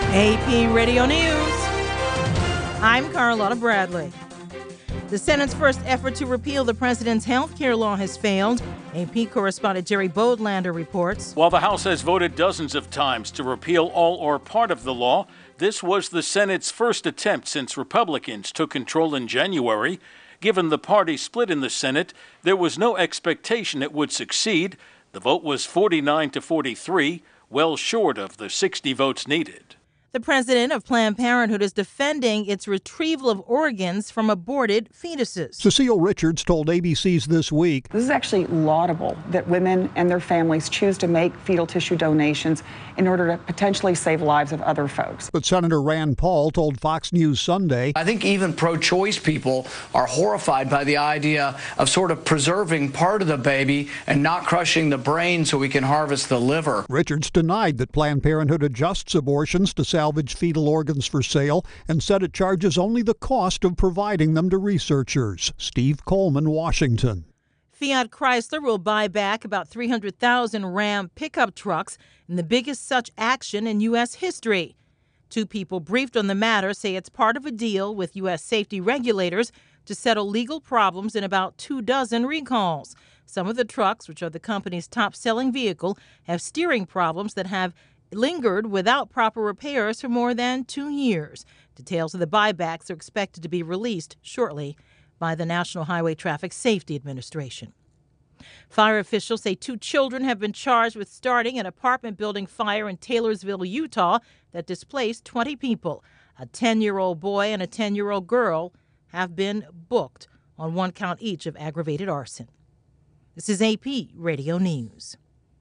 AP Radio News. I'm Carlotta Bradley. The Senate's first effort to repeal the president's health care law has failed. AP correspondent Jerry Bodlander reports. While the House has voted dozens of times to repeal all or part of the law, this was the Senate's first attempt since Republicans took control in January. Given the party split in the Senate, there was no expectation it would succeed. The vote was 49 to 43, well short of the 60 votes needed. The president of Planned Parenthood is defending its retrieval of organs from aborted fetuses. Cecile Richards told ABC's This Week. This is actually laudable that women and their families choose to make fetal tissue donations in order to potentially save lives of other folks. But Senator Rand Paul told Fox News Sunday, I think even pro-choice people are horrified by the idea of sort of preserving part of the baby and not crushing the brain so we can harvest the liver. Richards denied that Planned Parenthood adjusts abortions to salvage fetal organs for sale and said it charges only the cost of providing them to researchers. Steve Coleman, Washington. Fiat Chrysler will buy back about 300,000 Ram pickup trucks in the biggest such action in U.S. history. Two people briefed on the matter say it's part of a deal with U.S. safety regulators to settle legal problems in about 24 recalls. Some of the trucks, which are the company's top-selling vehicle, have steering problems that have lingered without proper repairs for more than 2 years. Details of the buybacks are expected to be released shortly by the National Highway Traffic Safety Administration. Fire officials say 2 children have been charged with starting an apartment building fire in Taylorsville, Utah, that displaced 20 people. A 10-year-old boy and a 10-year-old girl have been booked on 1 count each of aggravated arson. This is AP Radio News.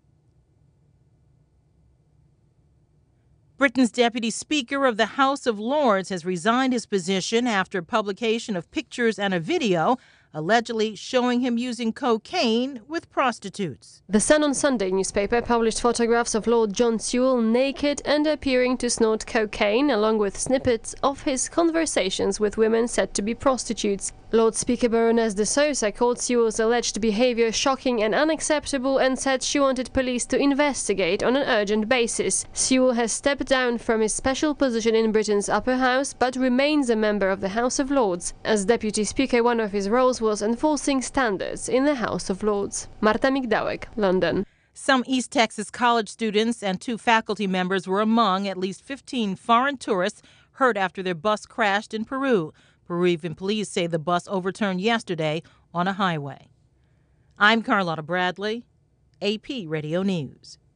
Britain's Deputy Speaker of the House of Lords has resigned his position after publication of pictures and a video allegedly showing him using cocaine with prostitutes. The Sun on Sunday newspaper published photographs of Lord John Sewell naked and appearing to snort cocaine, along with snippets of his conversations with women said to be prostitutes. Lord Speaker Baroness de Sousa called Sewell's alleged behavior shocking and unacceptable and said she wanted police to investigate on an urgent basis. Sewell has stepped down from his special position in Britain's upper house but remains a member of the House of Lords. As Deputy Speaker, one of his roles was enforcing standards in the House of Lords. Marta Migdałek, London. Some East Texas college students and 2 faculty members were among at least 15 foreign tourists hurt after their bus crashed in Peru. Peruvian police say the bus overturned yesterday on a highway. I'm Carlotta Bradley, AP Radio News.